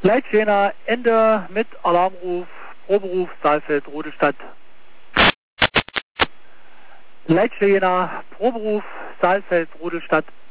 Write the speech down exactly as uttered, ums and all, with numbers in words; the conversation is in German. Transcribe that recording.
Leitstehender, Ende mit Alarmruf, Proberuf, Saalfeld, Rodestadt. Leitstehender, Proberuf, Saalfeld, Rodestadt.